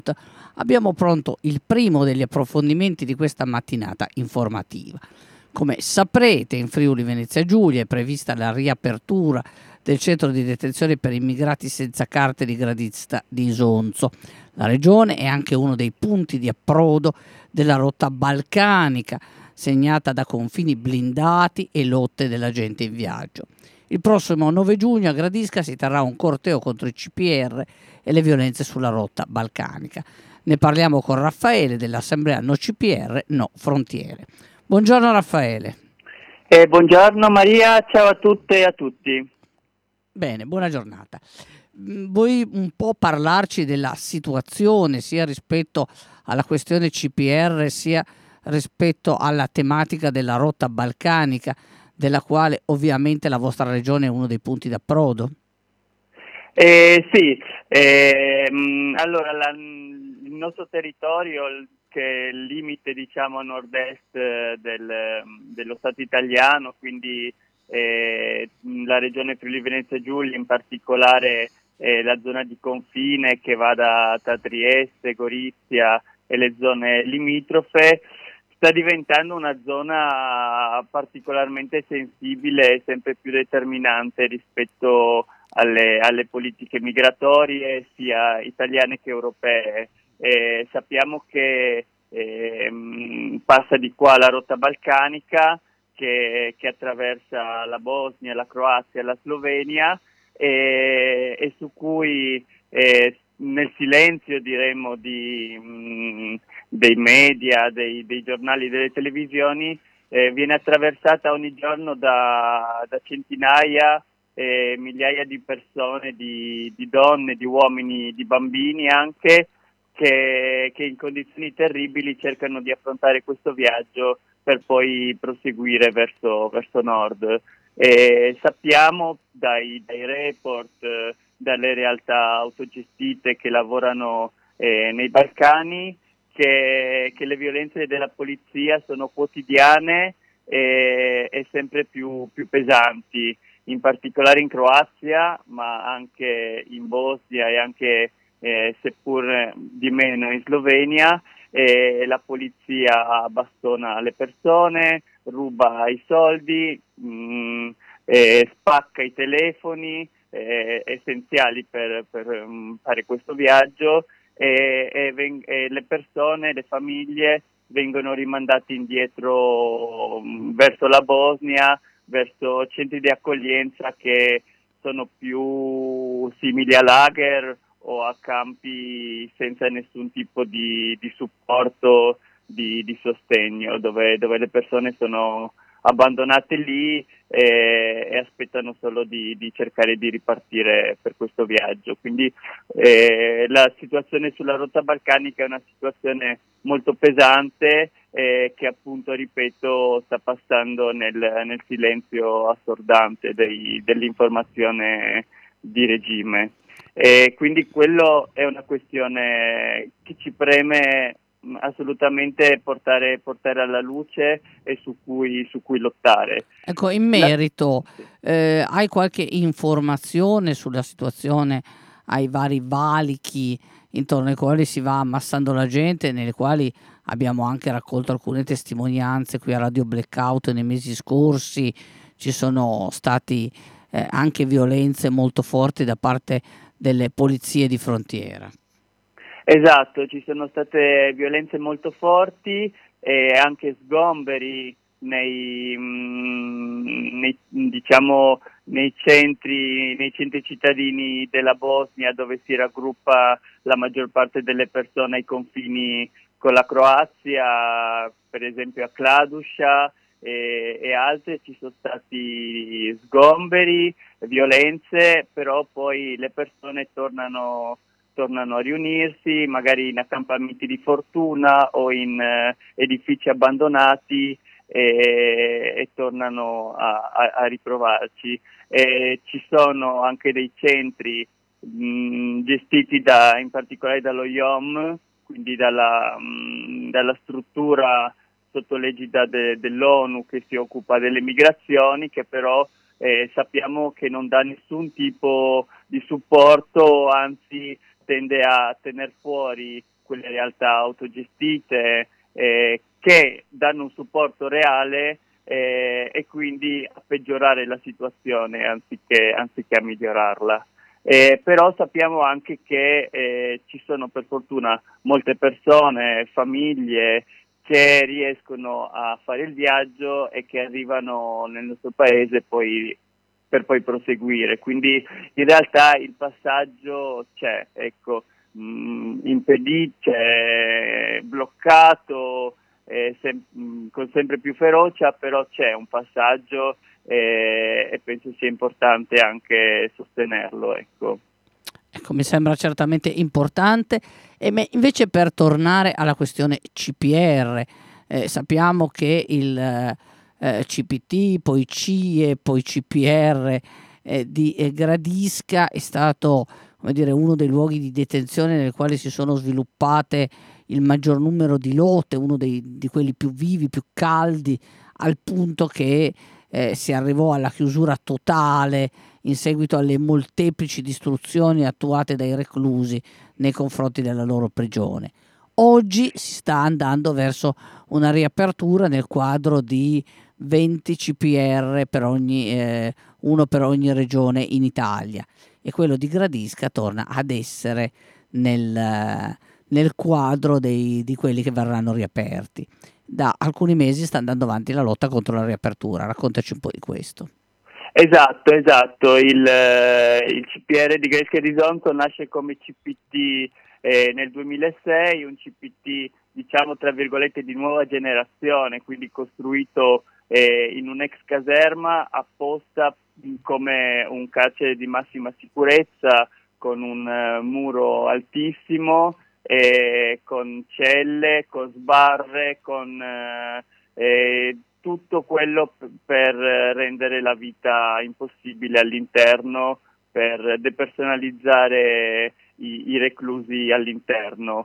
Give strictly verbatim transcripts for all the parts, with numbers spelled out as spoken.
abbiamo pronto il primo degli approfondimenti di questa mattinata informativa. Come saprete, in Friuli Venezia Giulia è prevista la riapertura del centro di detenzione per immigrati senza carte di gradista di Isonzo. La regione è anche uno dei punti di approdo della rotta balcanica, segnata da confini blindati e lotte della gente in viaggio. Il prossimo nove giugno a Gradisca si terrà un corteo contro i C P R e le violenze sulla rotta balcanica. Ne parliamo con Raffaele dell'Assemblea No C P R, No Frontiere. Buongiorno Raffaele. Eh, buongiorno Maria, ciao a tutte e a tutti. Bene, buona giornata. Vuoi un po' parlarci della situazione sia rispetto alla questione C P R sia rispetto alla tematica della rotta balcanica, della quale ovviamente la vostra regione è uno dei punti d'approdo? Eh, sì, eh, mh, allora la, il nostro territorio, che è il limite diciamo a nord-est eh, del, dello Stato italiano, quindi eh, la regione Friuli Venezia Giulia, in particolare eh, la zona di confine che va da, da Trieste, Gorizia e le zone limitrofe, sta diventando una zona particolarmente sensibile e sempre più determinante rispetto alle, alle politiche migratorie sia italiane che europee. Eh, sappiamo che eh, passa di qua la rotta balcanica che, che attraversa la Bosnia, la Croazia e la Slovenia e, e su cui eh, nel silenzio diremmo di, mh, dei media, dei, dei giornali, delle televisioni eh, viene attraversata ogni giorno da, da centinaia e migliaia di persone, di, di donne, di uomini, di bambini anche, che, che in condizioni terribili cercano di affrontare questo viaggio per poi proseguire verso, verso nord. E sappiamo dai, dai report, eh, dalle realtà autogestite che lavorano eh, nei Balcani, che, che le violenze della polizia sono quotidiane e, e sempre più, più pesanti, in particolare in Croazia, ma anche in Bosnia e anche, eh, seppur di meno, in Slovenia. E la polizia bastona le persone, ruba i soldi, mh, eh, spacca i telefoni eh, essenziali per, per um, fare questo viaggio e, e, veng- e le persone, le famiglie vengono rimandate indietro um, verso la Bosnia, verso centri di accoglienza che sono più simili a lager o a campi senza nessun tipo di, di supporto, di, di sostegno, dove, dove le persone sono abbandonate lì e, e aspettano solo di, di cercare di ripartire per questo viaggio. Quindi eh, la situazione sulla rotta balcanica è una situazione molto pesante eh, che appunto, ripeto, sta passando nel, nel silenzio assordante dei, dell'informazione di regime. E quindi quello è una questione che ci preme assolutamente portare, portare alla luce e su cui, su cui lottare. Ecco, in merito, eh, hai qualche informazione sulla situazione ai vari valichi intorno ai quali si va ammassando la gente, nelle quali abbiamo anche raccolto alcune testimonianze qui a Radio Blackout nei mesi scorsi? Ci sono stati eh, anche violenze molto forti da parte delle polizie di frontiera. Esatto, ci sono state violenze molto forti e anche sgomberi nei, mh, nei, diciamo, nei centri, nei centri cittadini della Bosnia, dove si raggruppa la maggior parte delle persone ai confini con la Croazia, per esempio a Kladuša e, e altre. Ci sono stati sgomberi, violenze, però poi le persone tornano tornano a riunirsi, magari in accampamenti di fortuna o in eh, edifici abbandonati e, e tornano a, a, a ritrovarci. E ci sono anche dei centri mh, gestiti da, in particolare dallo I O M, quindi dalla, mh, dalla struttura sotto l'egida de, dell'ONU che si occupa delle migrazioni, che però eh, sappiamo che non dà nessun tipo di supporto, anzi tende a tener fuori quelle realtà autogestite eh, che danno un supporto reale eh, e quindi a peggiorare la situazione anziché, anziché a migliorarla. Eh, però sappiamo anche che eh, ci sono per fortuna molte persone, famiglie che riescono a fare il viaggio e che arrivano nel nostro paese poi, per poi proseguire. Quindi in realtà il passaggio c'è, ecco, mh, impedito, c'è bloccato eh, sem- mh, con sempre più ferocia, però c'è un passaggio eh, e penso sia importante anche sostenerlo, ecco. Ecco, mi sembra certamente importante. E me- invece per tornare alla questione C P R, eh, sappiamo che il eh, C P T, poi C I E, poi C P R eh, di eh, Gradisca è stato, come dire, uno dei luoghi di detenzione nel quale si sono sviluppate il maggior numero di lotte, uno dei, di quelli più vivi, più caldi, al punto che eh, si arrivò alla chiusura totale in seguito alle molteplici distruzioni attuate dai reclusi nei confronti della loro prigione. Oggi si sta andando verso una riapertura nel quadro di venti C P R per ogni, eh, uno per ogni regione in Italia, e quello di Gradisca torna ad essere nel, nel quadro dei, di quelli che verranno riaperti. Da alcuni mesi sta andando avanti la lotta contro la riapertura. Raccontaci un po' di questo. Esatto, esatto. Il, eh, il C P R di Gresca e Risonto nasce come C P T eh, nel duemilasei, un C P T diciamo tra virgolette di nuova generazione, quindi costruito eh, in un'ex caserma apposta come un carcere di massima sicurezza, con un uh, muro altissimo, eh, con celle, con sbarre, con eh, eh, tutto quello p- per rendere la vita impossibile all'interno, per depersonalizzare i, i reclusi all'interno.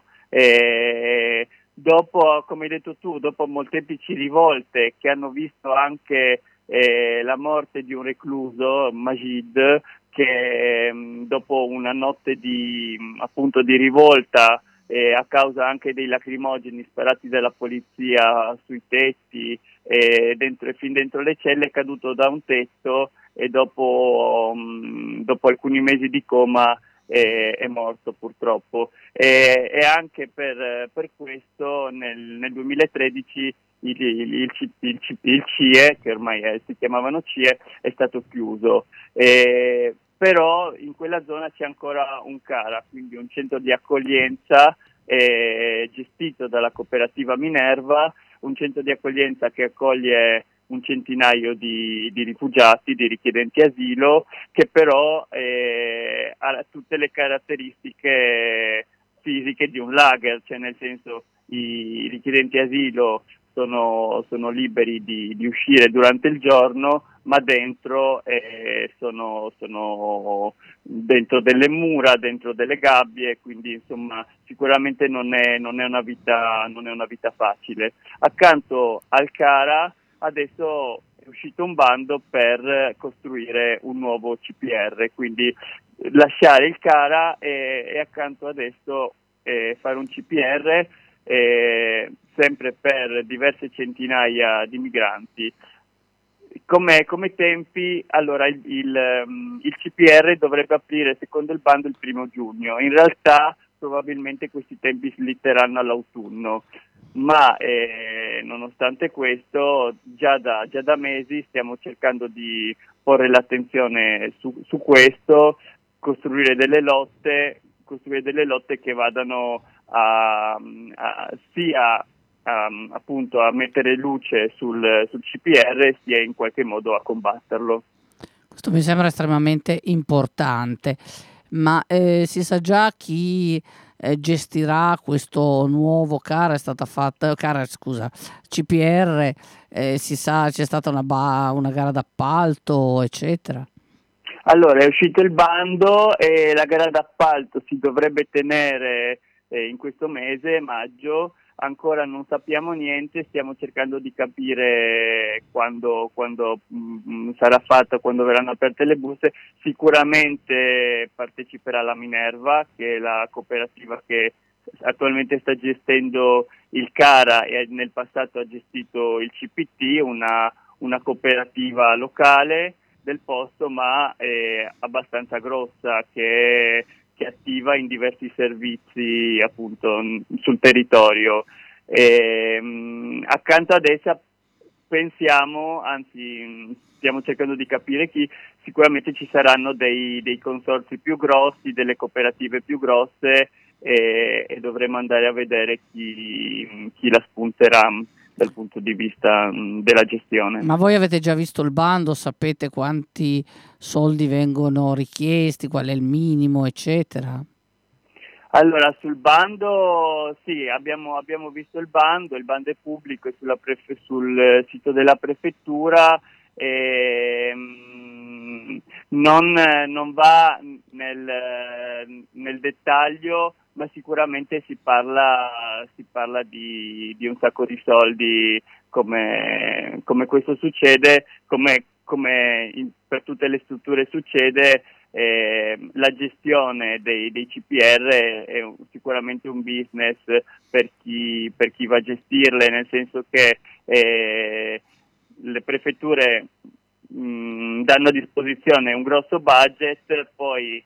E dopo, come hai detto tu, dopo molteplici rivolte che hanno visto anche eh, la morte di un recluso, Majid, che mh, dopo una notte di, mh, appunto, di rivolta eh, a causa anche dei lacrimogeni sparati dalla polizia sui tetti e dentro, fin dentro le celle, è caduto da un tetto e dopo, mh, dopo alcuni mesi di coma è, è morto purtroppo. E, e anche per, per questo nel, nel duemilatredici il, il, il, C- il, C- il C I E, che ormai è, si chiamavano C I E, è stato chiuso. E, però in quella zona c'è ancora un CARA, quindi un centro di accoglienza eh, gestito dalla cooperativa Minerva, un centro di accoglienza che accoglie un centinaio di, di rifugiati, di richiedenti asilo, che però eh, ha tutte le caratteristiche fisiche di un lager, cioè nel senso i richiedenti asilo sono, sono liberi di, di uscire durante il giorno, ma dentro eh, sono, sono dentro delle mura, dentro delle gabbie, quindi insomma sicuramente non è, non è una vita, non è una vita facile. Accanto al CARA adesso è uscito un bando per costruire un nuovo C P R, quindi lasciare il CARA e, e accanto adesso eh, fare un C P R eh, sempre per diverse centinaia di migranti. Come, come tempi, allora il, il, um, il C P R dovrebbe aprire secondo il bando il primo giugno, in realtà probabilmente questi tempi slitteranno all'autunno, ma eh, nonostante questo già da, già da mesi stiamo cercando di porre l'attenzione su, su questo, costruire delle lotte, costruire delle lotte che vadano a, a, sia a, appunto a mettere luce sul, sul C P R sia in qualche modo a combatterlo. Questo mi sembra estremamente importante, ma eh, si sa già chi eh, gestirà questo nuovo CARA? È stata fatta, CARA, scusa, C P R, eh, si sa, c'è stata una, ba- una gara d'appalto, eccetera. Allora, è uscito il bando e la gara d'appalto si dovrebbe tenere eh, in questo mese, maggio. Ancora non sappiamo niente, stiamo cercando di capire quando, quando mh, sarà fatta, quando verranno aperte le buste. Sicuramente parteciperà la Minerva, che è la cooperativa che attualmente sta gestendo il CARA e nel passato ha gestito il C P T, una, una cooperativa locale del posto, ma eh, abbastanza grossa, che, che è attiva in diversi servizi appunto sul territorio. E, mh, accanto ad essa pensiamo, anzi stiamo cercando di capire chi, sicuramente ci saranno dei, dei consorzi più grossi, delle cooperative più grosse, e, e dovremo andare a vedere chi, chi la spunterà dal punto di vista mh, della gestione. Ma voi avete già visto il bando? Sapete quanti soldi vengono richiesti, qual è il minimo, eccetera? Allora, sul bando, sì, abbiamo, abbiamo visto il bando, il bando è pubblico, è sulla prefe- sul sito della prefettura, e, mh, non, non va nel, nel dettaglio, ma sicuramente si parla, si parla di, di un sacco di soldi, come, come questo succede, come, come in, per tutte le strutture succede. Eh, la gestione dei, dei C P R è, è un, sicuramente un business per chi, per chi va a gestirle, nel senso che eh, le prefetture mh, danno a disposizione un grosso budget, poi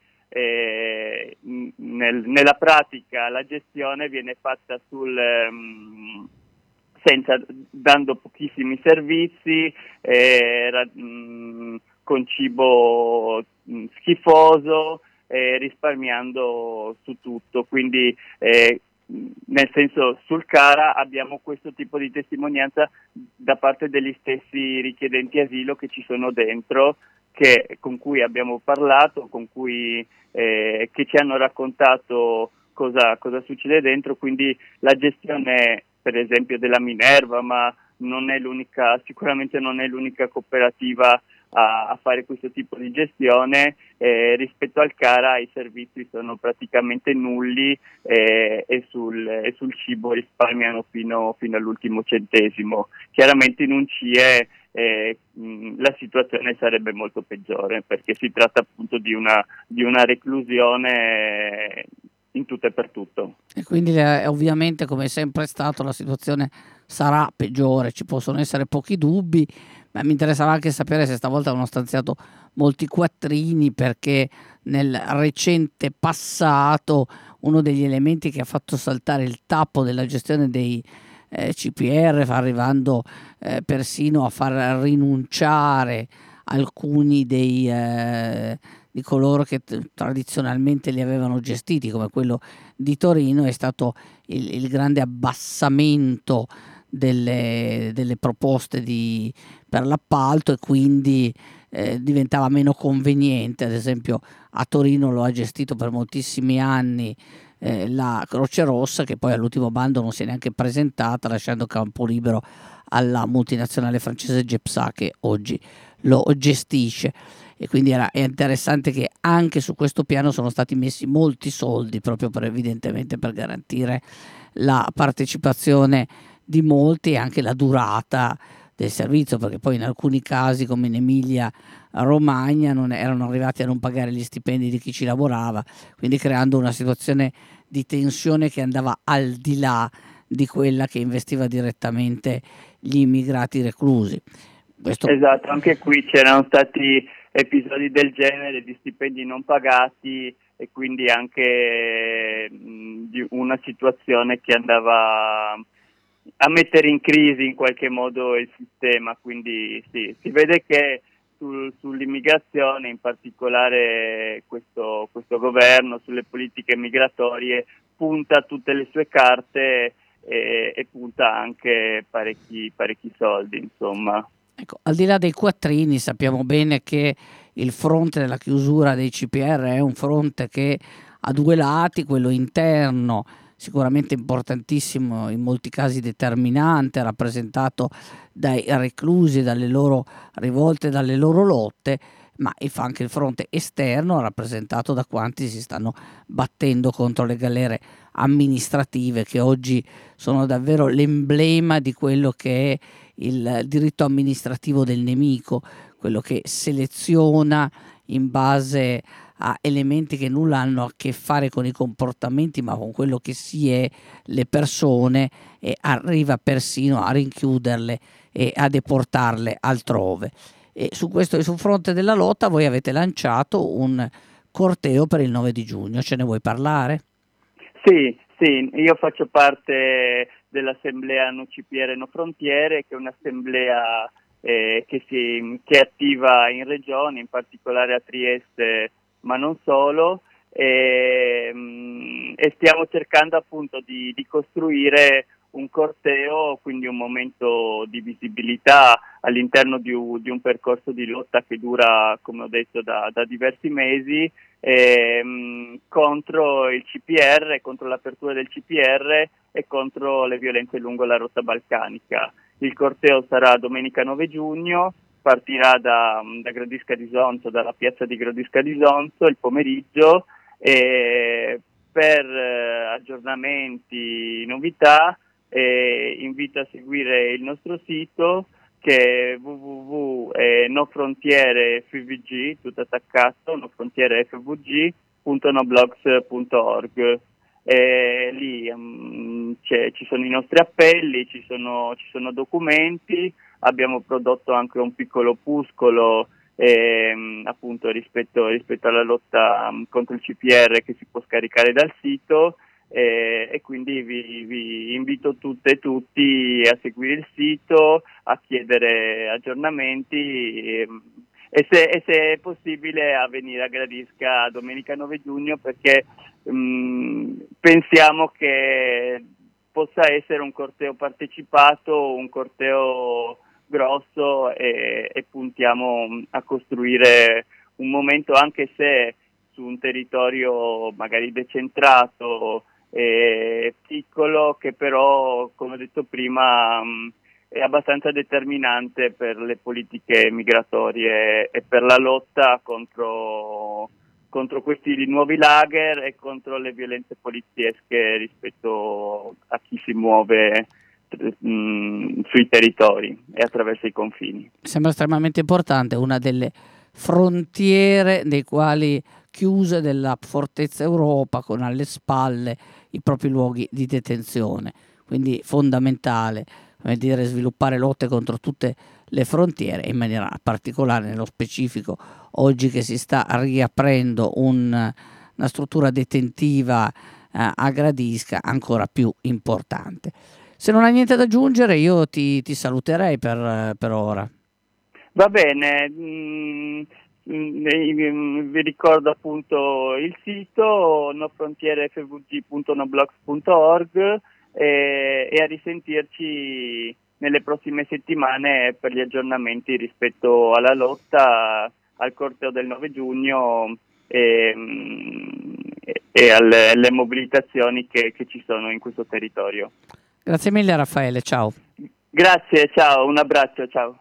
eh, nel, nella pratica la gestione viene fatta sul... Mh, senza, dando pochissimi servizi, eh, ra, mh, con cibo mh, schifoso, eh, risparmiando su tutto. Quindi eh, nel senso, sul CARA abbiamo questo tipo di testimonianza da parte degli stessi richiedenti asilo che ci sono dentro, che, con cui abbiamo parlato, con cui eh, che ci hanno raccontato cosa, cosa succede dentro. Quindi la gestione, per esempio, della Minerva, ma non è l'unica, sicuramente non è l'unica cooperativa a, a fare questo tipo di gestione. Eh, rispetto al CARA i servizi sono praticamente nulli, eh, e, sul, e sul cibo risparmiano fino, fino all'ultimo centesimo. Chiaramente in un C I E eh, mh, la situazione sarebbe molto peggiore, perché si tratta appunto di una, di una reclusione in tutto e per tutto. E quindi eh, ovviamente, come è sempre stato, la situazione sarà peggiore, ci possono essere pochi dubbi, ma mi interessava anche sapere se stavolta hanno stanziato molti quattrini, perché nel recente passato uno degli elementi che ha fatto saltare il tappo della gestione dei eh, C P R, arrivando eh, persino a far rinunciare alcuni dei... Eh, di coloro che t- tradizionalmente li avevano gestiti, come quello di Torino, è stato il, il grande abbassamento delle, delle proposte di, per l'appalto, e quindi eh, diventava meno conveniente. Ad esempio a Torino lo ha gestito per moltissimi anni eh, la Croce Rossa, che poi all'ultimo bando non si è neanche presentata, lasciando campo libero alla multinazionale francese Gepsa, che oggi lo gestisce. E quindi era, è interessante che anche su questo piano sono stati messi molti soldi, proprio per, evidentemente per garantire la partecipazione di molti e anche la durata del servizio, perché poi in alcuni casi, come in Emilia Romagna, non erano arrivati a non pagare gli stipendi di chi ci lavorava, quindi creando una situazione di tensione che andava al di là di quella che investiva direttamente gli immigrati reclusi. Questo... Esatto, anche qui c'erano stati episodi del genere, di stipendi non pagati, e quindi anche mh, di una situazione che andava a mettere in crisi in qualche modo il sistema. Quindi sì, si vede che sul, sull'immigrazione, in particolare questo, questo governo, sulle politiche migratorie, punta tutte le sue carte e, e punta anche parecchi, parecchi soldi, insomma. Ecco, al di là dei quattrini, sappiamo bene che il fronte della chiusura dei C P R è un fronte che ha due lati: quello interno, sicuramente importantissimo, in molti casi determinante, rappresentato dai reclusi, dalle loro rivolte, dalle loro lotte, ma e fa anche il fronte esterno, rappresentato da quanti si stanno battendo contro le galere amministrative, che oggi sono davvero l'emblema di quello che è il diritto amministrativo del nemico, quello che seleziona in base a elementi che nulla hanno a che fare con i comportamenti ma con quello che si è, le persone, e arriva persino a rinchiuderle e a deportarle altrove. E su questo, sul fronte della lotta, voi avete lanciato un corteo per il nove di giugno, ce ne vuoi parlare? Sì, sì, io faccio parte dell'assemblea No C P R No Frontiere, che è un'assemblea eh, che, si, che è attiva in regione, in particolare a Trieste, ma non solo, e, mh, e stiamo cercando appunto di, di costruire un corteo, quindi un momento di visibilità all'interno di un, di un percorso di lotta che dura, come ho detto, da, da diversi mesi, ehm, contro il C P R, contro l'apertura del C P R e contro le violenze lungo la rotta balcanica. Il corteo sarà domenica nove giugno, partirà da, da Gradisca di Sonzo, dalla piazza di Gradisca di Sonzo il pomeriggio, e per eh, aggiornamenti, novità, eh, invito a seguire il nostro sito, che è w w w punto nofrontiere f v g, tutto attaccato, nofrontiere f v g punto noblogs punto org. E lì um, ci sono i nostri appelli, ci sono, ci sono documenti, abbiamo prodotto anche un piccolo opuscolo ehm, appunto rispetto, rispetto alla lotta um, contro il C P R, che si può scaricare dal sito. Eh, e quindi vi, vi invito tutte e tutti a seguire il sito, a chiedere aggiornamenti e, e, se, e se è possibile a venire a Gradisca domenica nove giugno, perché mh, pensiamo che possa essere un corteo partecipato, un corteo grosso, e, e puntiamo a costruire un momento, anche se su un territorio magari decentrato, eh, piccolo, che però, come ho detto prima, mh, è abbastanza determinante per le politiche migratorie e per la lotta contro, contro questi nuovi lager e contro le violenze poliziesche rispetto a chi si muove mh, sui territori e attraverso i confini. Sembra estremamente importante, una delle frontiere nei quali chiuse della fortezza Europa, con alle spalle i propri luoghi di detenzione, quindi fondamentale, come dire, sviluppare lotte contro tutte le frontiere, in maniera particolare, nello specifico, oggi che si sta riaprendo un, una struttura detentiva eh, a Gradisca, ancora più importante. Se non hai niente da aggiungere, io ti, ti saluterei per, per ora. Va bene, mm, mm, vi ricordo appunto il sito nofrontierefvg punto noblogs punto org, e, e a risentirci nelle prossime settimane per gli aggiornamenti rispetto alla lotta, al corteo del nove giugno e, e alle, alle mobilitazioni che, che ci sono in questo territorio. Grazie mille Raffaele, ciao. Grazie, ciao, un abbraccio, ciao.